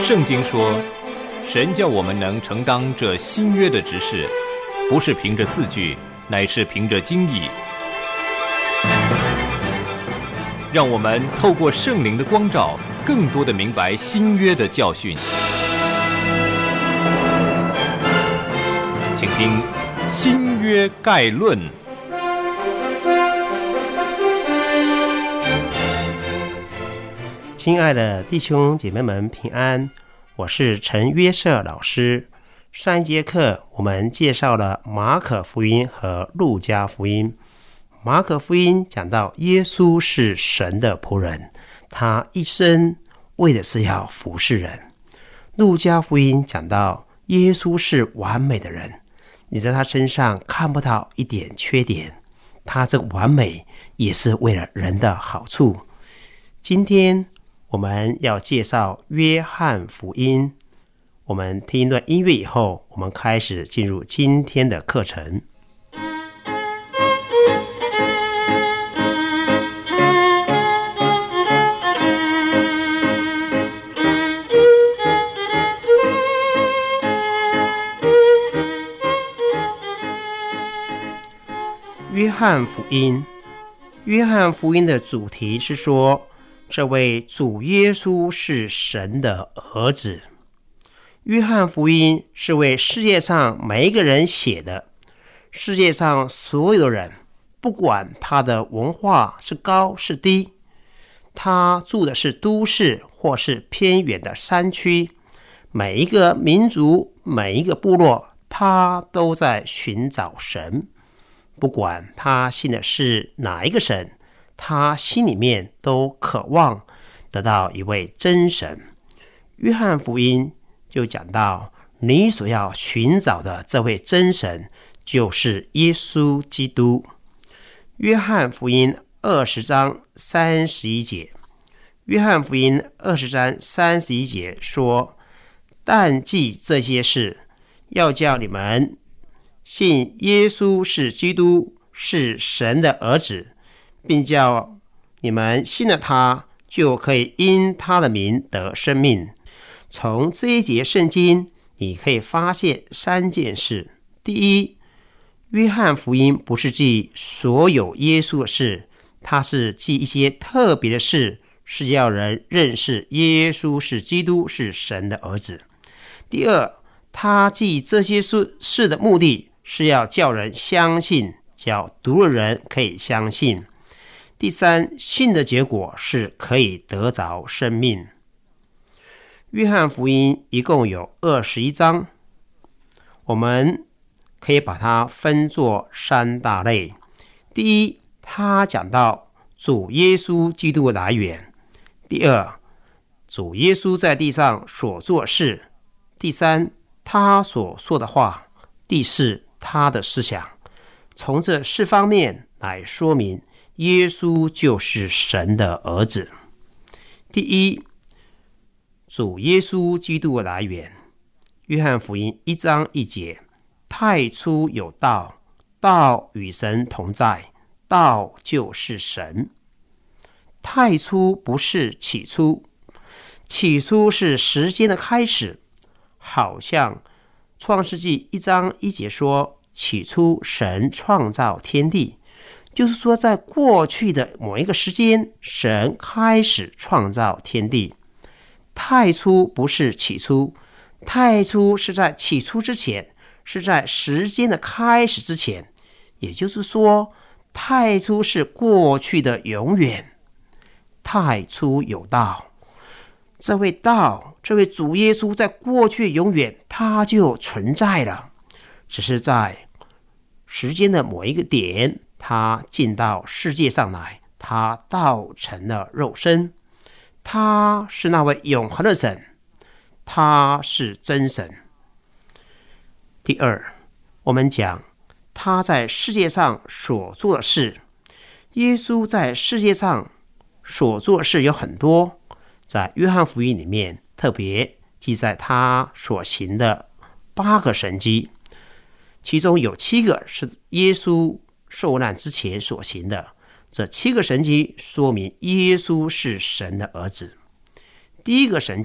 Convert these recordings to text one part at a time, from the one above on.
圣经说，神叫我们能承当这新约的职事，不是凭着字句，乃是凭着经意。让我们透过圣灵的光照，更多的明白新约的教训。请听新约概论。 亲爱的弟兄姐妹们平安，我是陈约瑟老师。上一节课我们介绍了马可福音和路加福音。马可福音讲到耶稣是神的仆人，他一生为的是要服侍人。路加福音讲到耶稣是完美的人，你在他身上看不到一点缺点，他这个完美也是为了人的好处。今天我们要介绍约翰福音。我们听一段音乐以后，我们开始进入今天的课程。约翰福音，约翰福音的主题是说，这位主耶稣是神的儿子。约翰福音是为世界上每一个人写的，世界上所有的人，不管他的文化是高是低，他住的是都市或是偏远的山区，每一个民族，每一个部落，他都在寻找神。不管他信的是哪一个神，他心里面都渴望得到一位真神。约翰福音就讲到，你所要寻找的这位真神就是耶稣基督。约翰福音20章31节，约翰福音20章31节说，但记这些事，要叫你们信耶稣是基督，是神的儿子，并叫你们信了他，就可以因他的名得生命。从这一节圣经，你可以发现3件事。第一，约翰福音不是记所有耶稣的事，它是记一些特别的事，是要人认识耶稣是基督，是神的儿子。第二，他记这些事的目的是要叫人相信，叫读的人可以相信。第三，信的结果是可以得着生命。约翰福音一共有21章，我们可以把它分作3大类。第一，他讲到主耶稣基督的来源；第二，主耶稣在地上所做的事；第三，他所说的话；第四，他的思想。从这4方面来说明耶稣就是神的儿子。第一，主耶稣基督的来源。约翰福音1章1节，太初有道，道与神同在，道就是神。太初不是起初，起初是时间的开始，好像创世纪1章1节说，起初神创造天地，就是说在过去的某一个时间，神开始创造天地。太初不是起初，太初是在起初之前，是在时间的开始之前，也就是说，太初是过去的永远。太初有道，这位道，这位主耶稣在过去永远他就存在了，只是在时间的某一个点，他进到世界上来，他道成了肉身。他是那位永恒的神，他是真神。第二，我们讲他在世界上所做的事。耶稣在世界上所做的事有很多，在约翰福音里面特别记载他所行的8个神迹，其中有7个是耶稣受难之前所行的。这7个神迹说明耶稣是神的儿子。第一个神迹，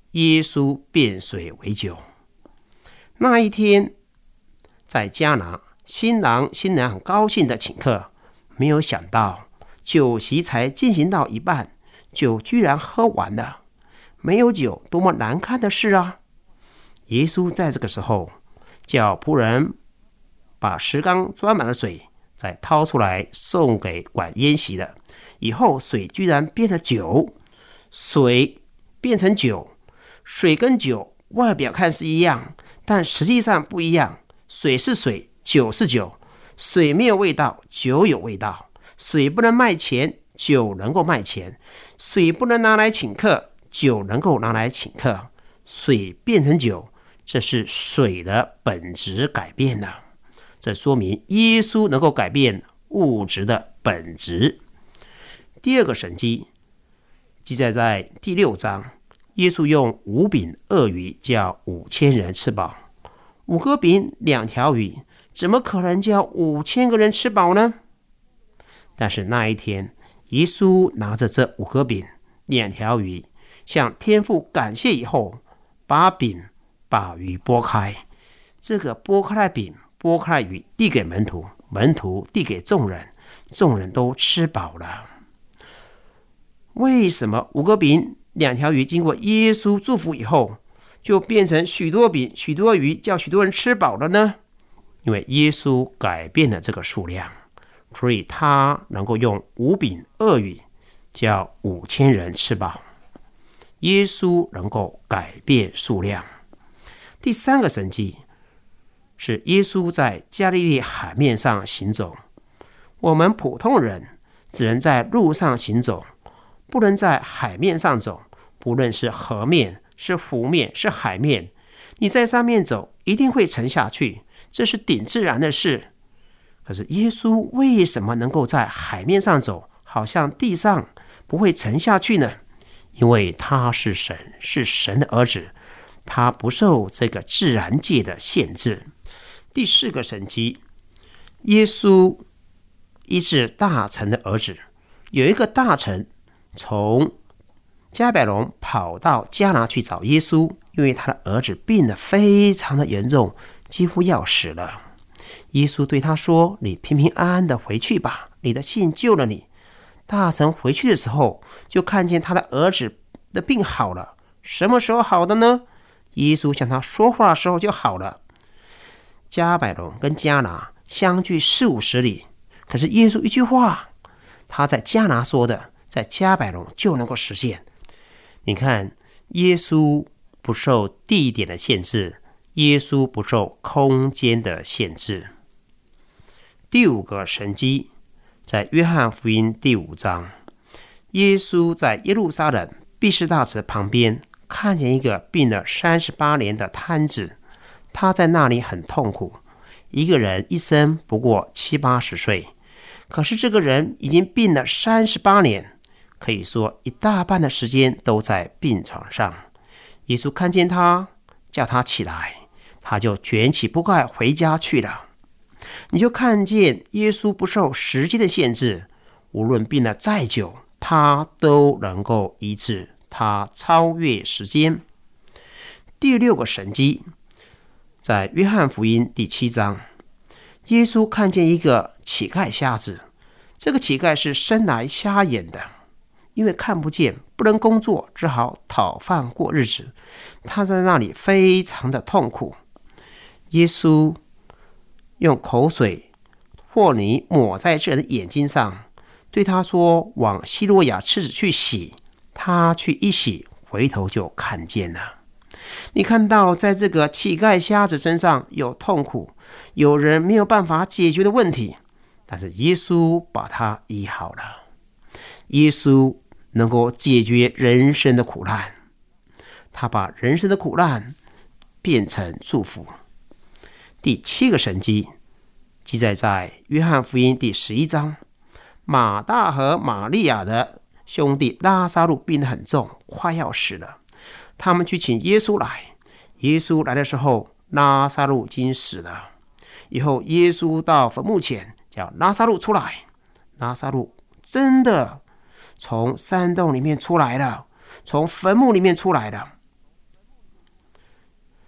耶稣变水为酒。那一天在迦拿，新郎新娘很高兴的请客，没有想到酒席才进行到一半，酒居然喝完了。没有酒，多么难看的事啊！耶稣在这个时候叫仆人把石缸装满了水，再掏出来送给管宴席的。以后水居然变了酒，水变成酒，水跟酒外表看是一样，但实际上不一样。水是水，酒是酒，水没有味道，酒有味道。水不能卖钱，酒能够卖钱。水不能拿来请客，酒能够拿来请客。水变成酒，这是水的本质改变了。这说明耶稣能够改变物质的本质。第二个神迹记载在第6章，耶稣用5饼2鱼叫5000人吃饱。5个饼2条鱼，怎么可能叫5000个人吃饱呢？但是那一天，耶稣拿着这5个饼2条鱼，向天父感谢以后，把饼把鱼拨开，这个拨开的饼拨开的鱼递给门徒，门徒递给众人，众人都吃饱了。为什么5个饼2条鱼经过耶稣祝福以后，就变成许多饼许多鱼，叫许多人吃饱了呢？因为耶稣改变了这个数量，所以他能够用5饼2鱼叫5000人吃饱。耶稣能够改变数量。第3个神迹是耶稣在加利利海面上行走。我们普通人只能在路上行走，不能在海面上走。不论是河面，是湖面，是海面，你在上面走一定会沉下去，这是顶自然的事。可是耶稣为什么能够在海面上走，好像地上不会沉下去呢？因为他是神，是神的儿子，他不受这个自然界的限制。第4个神迹，耶稣医治大臣的儿子。有一个大臣从迦百农跑到迦拿去找耶稣，因为他的儿子病得非常的严重，几乎要死了。耶稣对他说，你平平安安的回去吧，你的信救了你。大臣回去的时候，就看见他的儿子的病好了。什么时候好的呢？耶稣向他说话的时候就好了。迦百农跟迦拿相距40-50里，可是耶稣一句话，他在迦拿说的，在迦百农就能够实现。你看，耶稣不受地点的限制，耶稣不受空间的限制。第5个神迹在约翰福音第5章，耶稣在耶路撒冷毕士大池旁边看见一个病了38年的瘫子，他在那里很痛苦。一个人一生不过70-80岁，可是这个人已经病了38年，可以说一大半的时间都在病床上。耶稣看见他，叫他起来，他就卷起布盖回家去了。你就看见耶稣不受时间的限制，无论病了再久，他都能够医治，他超越时间。第6个神迹在约翰福音第7章，耶稣看见一个乞丐瞎子。这个乞丐是生来瞎眼的，因为看不见，不能工作，只好讨饭过日子。他在那里非常的痛苦。耶稣用口水或泥抹在这人的眼睛上，对他说，往西罗亚池子去洗。他去一洗，回头就看见了。你看到在这个乞丐瞎子身上有痛苦，有人没有办法解决的问题，但是耶稣把他医好了。耶稣能够解决人生的苦难，他把人生的苦难变成祝福。第7个神迹记载在约翰福音第11章，马大和玛利亚的兄弟拉撒路病得很重，快要死了。他们去请耶稣来，耶稣来的时候，拉撒路已经死了。以后耶稣到坟墓前，叫拉撒路出来。拉撒路真的从山洞里面出来了，从坟墓里面出来了。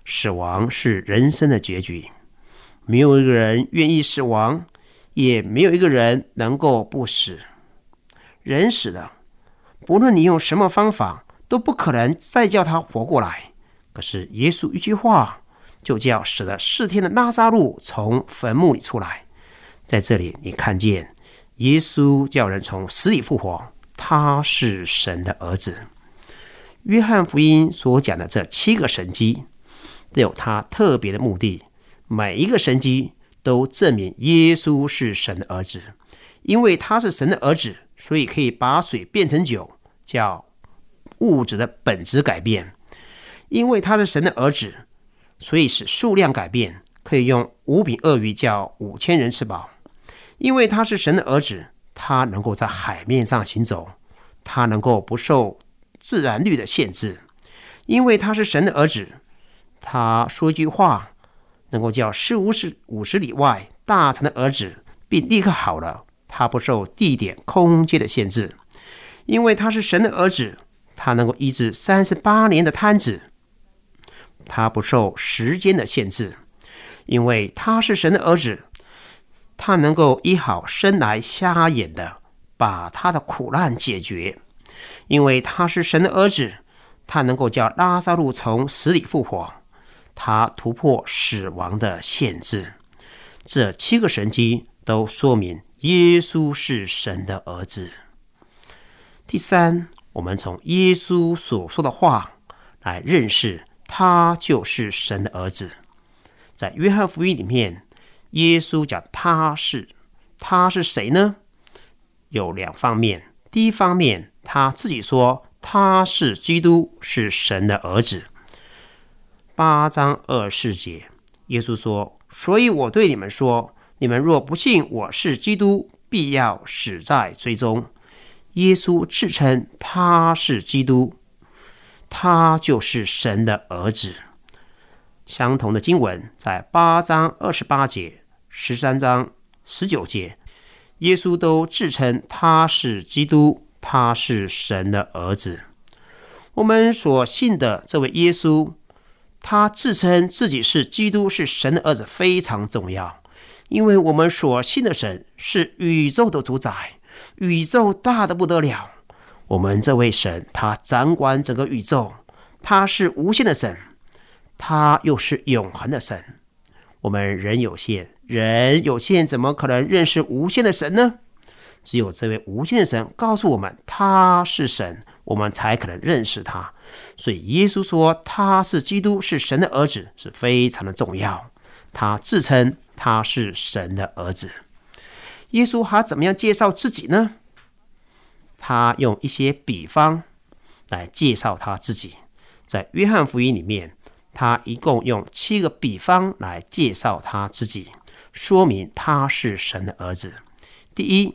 死亡是人生的结局，没有一个人愿意死亡，也没有一个人能够不死。人死了，不论你用什么方法，都不可能再叫他活过来。可是耶稣一句话，就叫死了4天的拉撒路从坟墓里出来。在这里你看见耶稣叫人从死里复活，他是神的儿子。约翰福音所讲的这7个神迹都有他特别的目的，每一个神迹都证明耶稣是神的儿子。因为他是神的儿子，所以可以把水变成酒，叫物质的本质改变。因为他是神的儿子，所以使数量改变，可以用5饼2鱼叫5000人吃饱。因为他是神的儿子，他能够在海面上行走，他能够不受自然律的限制。因为他是神的儿子，他说一句话，能够叫450里外大城的儿子并立刻好了，他不受地点空间的限制。因为他是神的儿子，他能够医治38年的瘫子，他不受时间的限制。因为他是神的儿子，他能够医好生来瞎眼的，把他的苦难解决。因为他是神的儿子，他能够叫拉撒路从死里复活，他突破死亡的限制。这7个神迹都说明耶稣是神的儿子。第三，我们从耶稣所说的话来认识他就是神的儿子。在约翰福音里面，耶稣讲他是谁呢？有2方面。第一方面，他自己说他是基督，是神的儿子。8章24节，耶稣说，所以我对你们说，你们若不信我是基督，必要死在罪中。耶稣自称他是基督，他就是神的儿子。相同的经文在8章28节、13章19节，耶稣都自称他是基督，他是神的儿子。我们所信的这位耶稣，他自称自己是基督，是神的儿子，非常重要。因为我们所信的神是宇宙的主宰，宇宙大得不得了。我们这位神，他掌管整个宇宙，他是无限的神，他又是永恒的神。我们人有限，怎么可能认识无限的神呢？只有这位无限的神告诉我们他是神，我们才可能认识他。所以耶稣说他是基督，是神的儿子，是非常的重要。他自称他是神的儿子。耶稣还怎么样介绍自己呢？他用一些比方来介绍他自己。在约翰福音里面，他一共用7个比方来介绍他自己，说明他是神的儿子。第一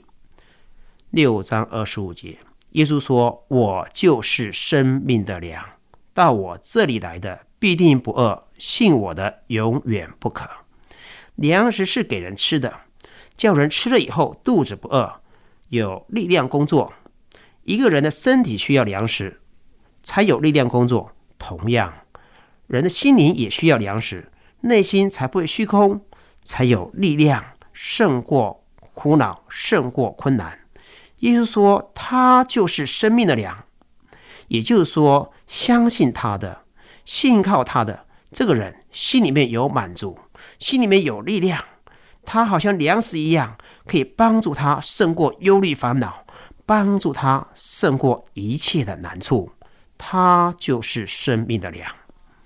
，6章25节，耶稣说，我就是生命的粮，到我这里来的必定不饿，信我的永远不渴。粮食是给人吃的，叫人吃了以后肚子不饿，有力量工作。一个人的身体需要粮食才有力量工作，同样人的心灵也需要粮食，内心才不会虚空，才有力量胜过苦恼，胜过困难。耶稣说他就是生命的粮，也就是说相信他的，信靠他的这个人心里面有满足，心里面有力量，他好像粮食一样，可以帮助他胜过忧虑烦恼，帮助他胜过一切的难处。他就是生命的粮。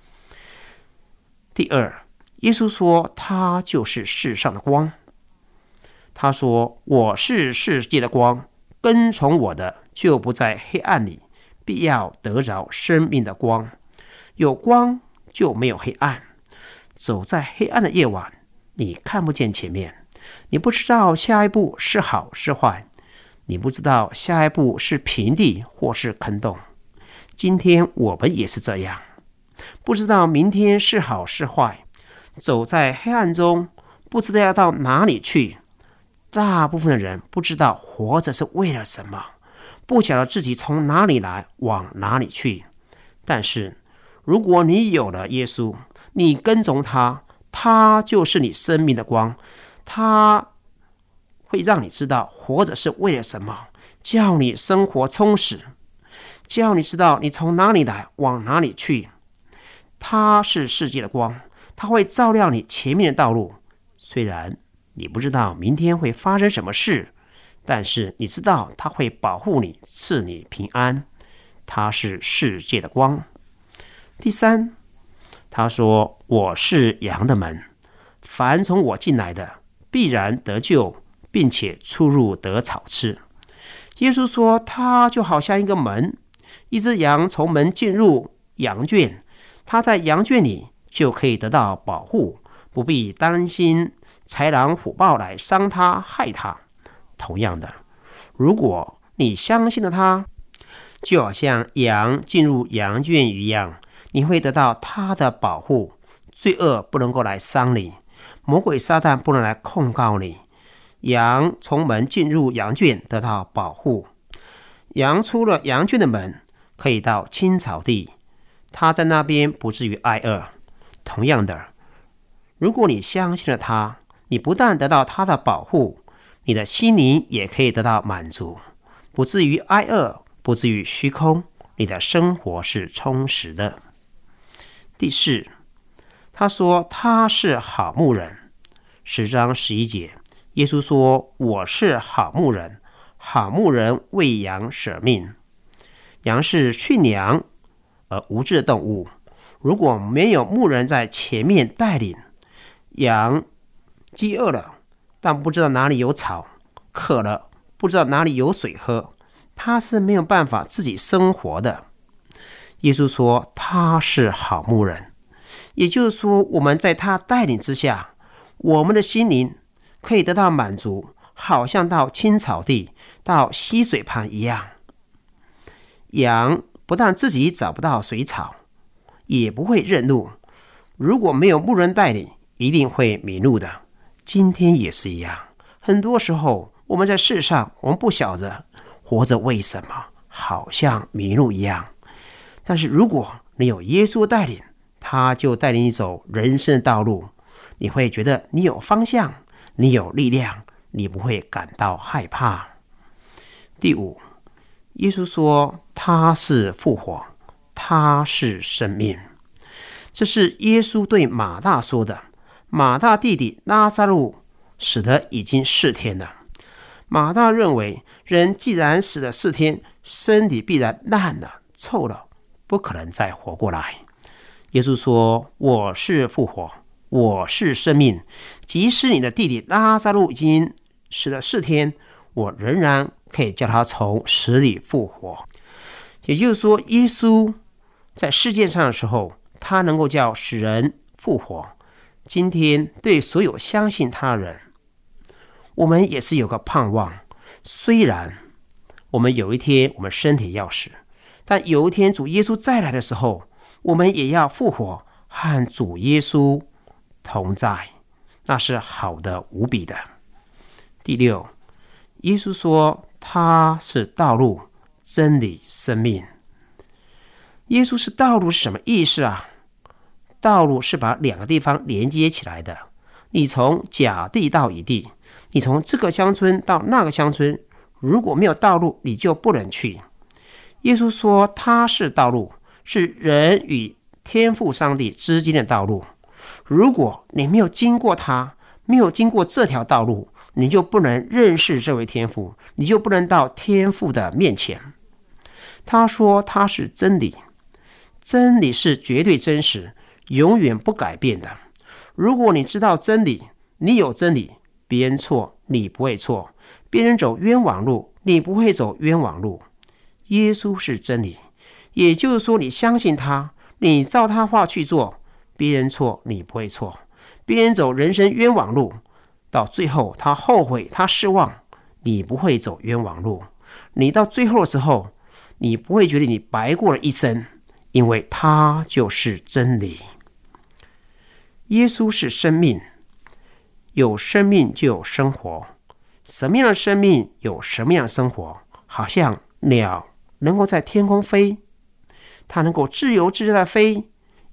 第二，耶稣说他就是世上的光。他说，我是世界的光，跟从我的就不在黑暗里，必要得着生命的光。有光就没有黑暗。走在黑暗的夜晚，你看不见前面，你不知道下一步是好是坏，你不知道下一步是平地或是坑洞。今天我们也是这样，不知道明天是好是坏，走在黑暗中，不知道要到哪里去。大部分的人不知道活着是为了什么，不晓得自己从哪里来，往哪里去。但是如果你有了耶稣， 你跟从他，他就是你生命的光，他会让你知道活着是为了什么，叫你生活充实，叫你知道你从哪里来，往哪里去。他是世界的光，他会照亮你前面的道路。虽然你不知道明天会发生什么事，但是你知道他会保护你，赐你平安。他是世界的光。第三，他说，我是羊的门，凡从我进来的必然得救，并且出入得草吃。耶稣说，他就好像一个门，一只羊从门进入羊圈，他在羊圈里就可以得到保护，不必担心豺狼虎豹来伤他害他。同样的，如果你相信了他，就好像羊进入羊圈一样，你会得到他的保护，罪恶不能够来伤你，魔鬼撒旦不能来控告你。羊从门进入羊圈得到保护，羊出了羊圈的门可以到青草地，他在那边不至于挨饿。同样的，如果你相信了他，你不但得到他的保护，你的心灵也可以得到满足，不至于挨饿，不至于虚空，你的生活是充实的。第四，他说他是好牧人。10章11节，耶稣说，我是好牧人，好牧人为羊舍命。羊是驯良而无知的动物，如果没有牧人在前面带领，羊饥饿了，但不知道哪里有草，渴了，不知道哪里有水喝，他是没有办法自己生活的。耶稣说他是好牧人，也就是说，我们在他带领之下，我们的心灵可以得到满足，好像到青草地，到溪水旁一样。羊不但自己找不到水草，也不会认路，如果没有牧人带领，一定会迷路的。今天也是一样，很多时候我们在世上，我们不晓得活着为什么，好像迷路一样。但是如果你有耶稣带领，他就带领你走人生的道路，你会觉得你有方向，你有力量，你不会感到害怕。第五，耶稣说他是复活，他是生命。这是耶稣对马大说的。马大弟弟拉撒路死得已经4天了。马大认为，人既然死了4天，身体必然烂了、臭了，不可能再活过来。耶稣说，我是复活，我是生命，即使你的弟弟拉撒路已经死了4天，我仍然可以叫他从死里复活。也就是说，耶稣在世界上的时候，他能够叫死人复活。今天对所有相信他的人，我们也是有个盼望。虽然我们有一天我们身体要死，但有一天主耶稣再来的时候，我们也要复活，和主耶稣同在，那是好的无比的。第六，耶稣说他是道路、真理、生命。耶稣是道路是什么意思啊？道路是把2个地方连接起来的。你从甲地到乙地，你从这个乡村到那个乡村，如果没有道路，你就不能去。耶稣说他是道路，是人与天父上帝之间的道路。如果你没有经过他，没有经过这条道路，你就不能认识这位天父，你就不能到天父的面前。他说他是真理，真理是绝对真实，永远不改变的。如果你知道真理，你有真理，别人错你不会错，别人走冤枉路你不会走冤枉路。耶稣是真理，也就是说，你相信他，你照他话去做，别人错你不会错，别人走人生冤枉路，到最后他后悔他失望，你不会走冤枉路。你到最后的时候，你不会觉得你白过了一生，因为他就是真理。耶稣是生命，有生命就有生活。什么样的生命有什么样的生活？好像鸟能够在天空飞，它能够自由自在的飞，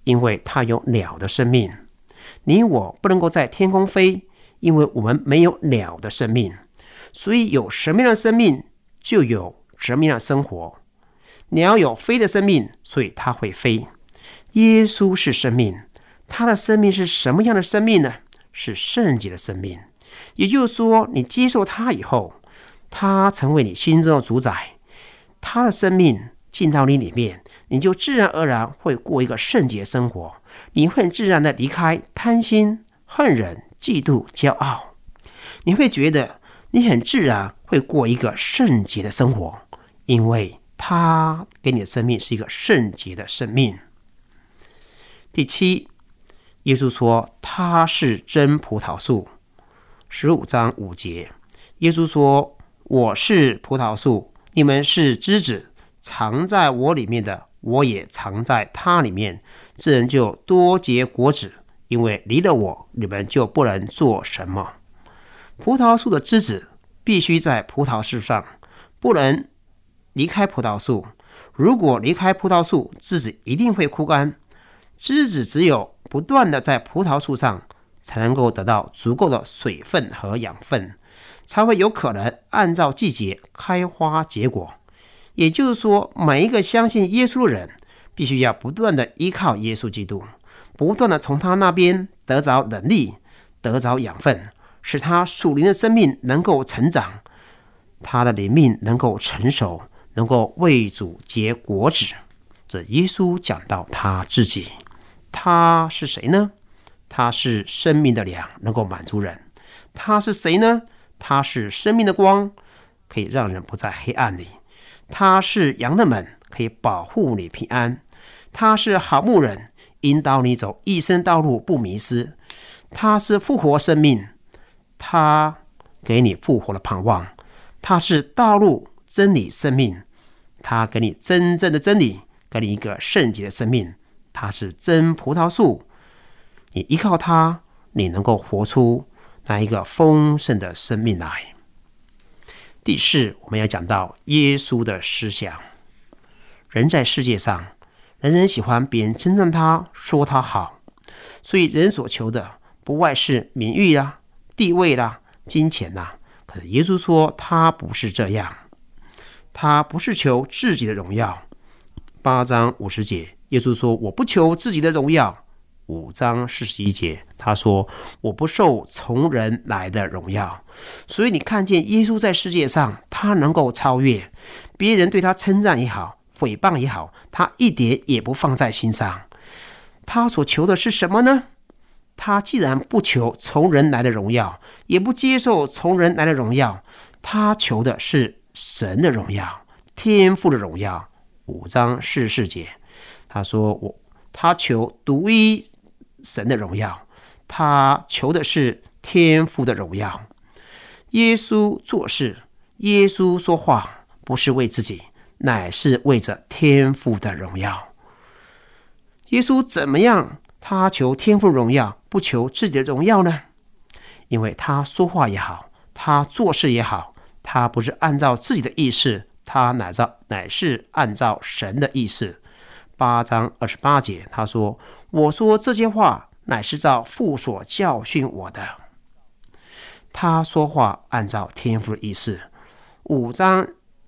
因为他有鸟的生命。你我不能够在天空飞，因为我们没有鸟的生命。所以有什么样的生命，就有什么样的生活。鸟有飞的生命，所以它会飞。耶稣是生命，他的生命是什么样的生命呢？是圣洁的生命。也就是说，你接受他以后，他成为你心中的主宰，他的生命进到你里面，你就自然而然会过一个圣洁生活。你会很自然的离开贪心、恨人、嫉妒、骄傲。你会觉得你很自然会过一个圣洁的生活，因为他给你的生命是一个圣洁的生命。第7，耶稣说他是真葡萄树。15章5节，耶稣说，我是葡萄树，你们是枝子，藏在我里面的，我也藏在他里面，这人就多结果子，因为离了我，你们就不能做什么。葡萄树的枝子必须在葡萄树上，不能离开葡萄树。如果离开葡萄树，枝子一定会枯干。枝子只有不断的在葡萄树上，才能够得到足够的水分和养分，才会有可能按照季节开花结果。也就是说，每一个相信耶稣的人，必须要不断的依靠耶稣基督，不断的从他那边得着能力，得着养分，使他属灵的生命能够成长，他的灵命能够成熟，能够为主结果子。这耶稣讲到他自己，他是谁呢？他是生命的粮，能够满足人。他是谁呢？他是生命的光，可以让人不在黑暗里。他是羊的门，可以保护你平安。他是好牧人，引导你走一生道路不迷失。他是复活生命，他给你复活的盼望。他是道路、真理、生命，他给你真正的真理，给你一个圣洁的生命。他是真葡萄树，你依靠他，你能够活出那一个丰盛的生命来。第4，我们要讲到耶稣的思想。人在世界上，人人喜欢别人称赞他，说他好，所以人所求的不外是名誉啦、地位啦、金钱啦。可是耶稣说他不是这样，他不是求自己的荣耀。8章50节，耶稣说我不求自己的荣耀。5章41节，他说我不受从人来的荣耀。所以你看见耶稣在世界上，他能够超越别人，对他称赞也好，诽谤也好，他一点也不放在心上。他所求的是什么呢？他既然不求从人来的荣耀，也不接受从人来的荣耀，他求的是神的荣耀，天父的荣耀。5章44节，他说他求独一神的荣耀，他求的是天父的荣耀。耶稣做事，耶稣说话，不是为自己，乃是为着天父的荣耀。耶稣怎么样？他求天父荣耀，不求自己的荣耀呢？因为他说话也好，他做事也好，他不是按照自己的意思，他乃是按照神的意思。8章28节，他说我说这些话乃是照父所教训我的。他说话按照天父的意思。5章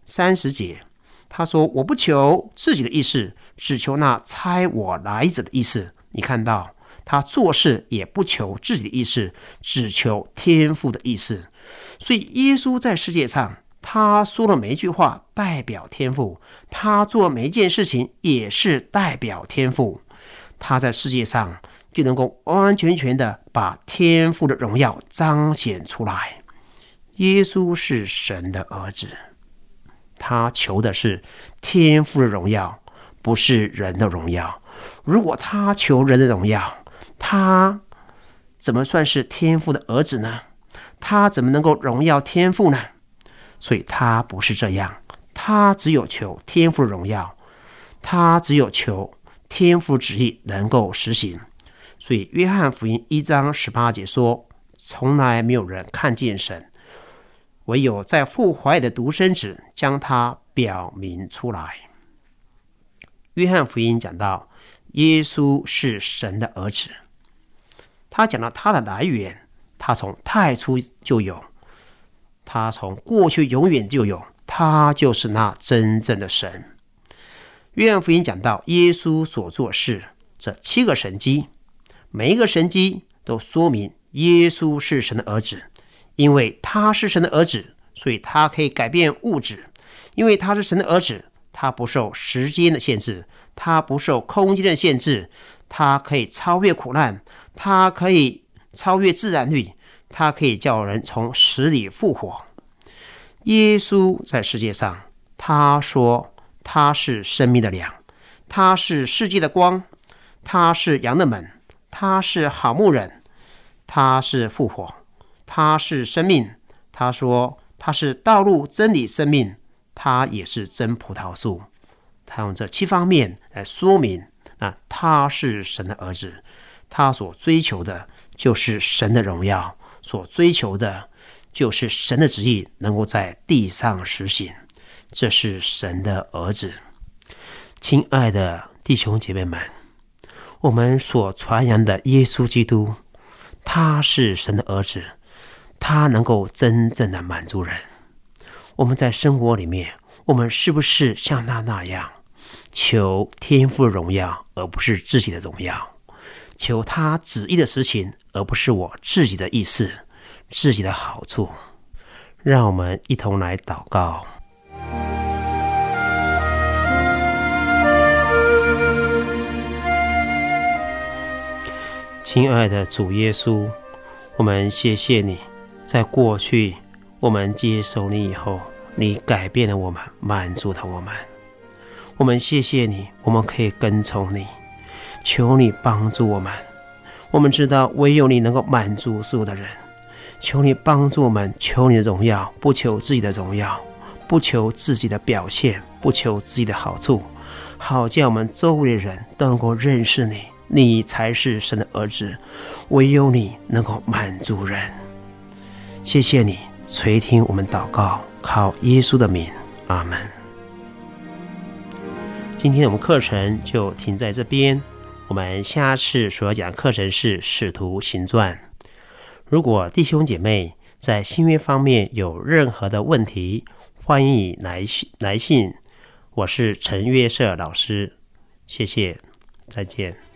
30节，他说我不求自己的意思，只求那差我来者的意思。你看到他做事也不求自己的意思，只求天父的意思。所以耶稣在世界上，他说的每一句话代表天父，他做每一件事情也是代表天父。他在世界上就能够完完全全的把天父的荣耀彰显出来。耶稣是神的儿子，他求的是天父的荣耀，不是人的荣耀。如果他求人的荣耀，他怎么算是天父的儿子呢？他怎么能够荣耀天父呢？所以他不是这样，他只有求天父的荣耀，他只有求天父旨意能够实行。所以约翰福音1章18节说，从来没有人看见神，唯有在父怀里的独生子将他表明出来。约翰福音讲到耶稣是神的儿子。他讲到他的来源，他从太初就有，他从过去永远就有，他就是那真正的神。约翰福音讲到耶稣所做事，这7个神迹，每一个神迹都说明耶稣是神的儿子。因为他是神的儿子，所以他可以改变物质。因为他是神的儿子，他不受时间的限制，他不受空间的限制，他可以超越苦难，他可以超越自然律，他可以叫人从死里复活。耶稣在世界上，他说他是生命的粮，他是世界的光，他是羊的门，他是好牧人，他是复活，他是生命。他说他是道路真理生命，他也是真葡萄树。他用这7方面来说明他是神的儿子，他所追求的就是神的荣耀，所追求的就是神的旨意能够在地上实行。这是神的儿子。亲爱的弟兄姐妹们，我们所传扬的耶稣基督，他是神的儿子，他能够真正的满足人。我们在生活里面，我们是不是像他那样求天父的荣耀，而不是自己的荣耀，求他旨意的实行，而不是我自己的意思，自己的好处？让我们一同来祷告。亲爱的主耶稣，我们谢谢你，在过去我们接受你以后，你改变了我们，满足了我们。我们谢谢你，我们可以跟从你，求你帮助我们。我们知道唯有你能够满足所有的人，求你帮助我们，求你的荣耀，不求自己的荣耀，不求自己的表现，不求自己的好处，好叫我们周围的人都能够认识你，你才是神的儿子，唯有你能够满足人。谢谢你垂听我们祷告，靠耶稣的名，阿们。今天我们课程就停在这边，我们下次所要讲的课程是使徒行传。如果弟兄姐妹在新约方面有任何的问题，欢迎来信。我是陈约瑟老师，谢谢，再见。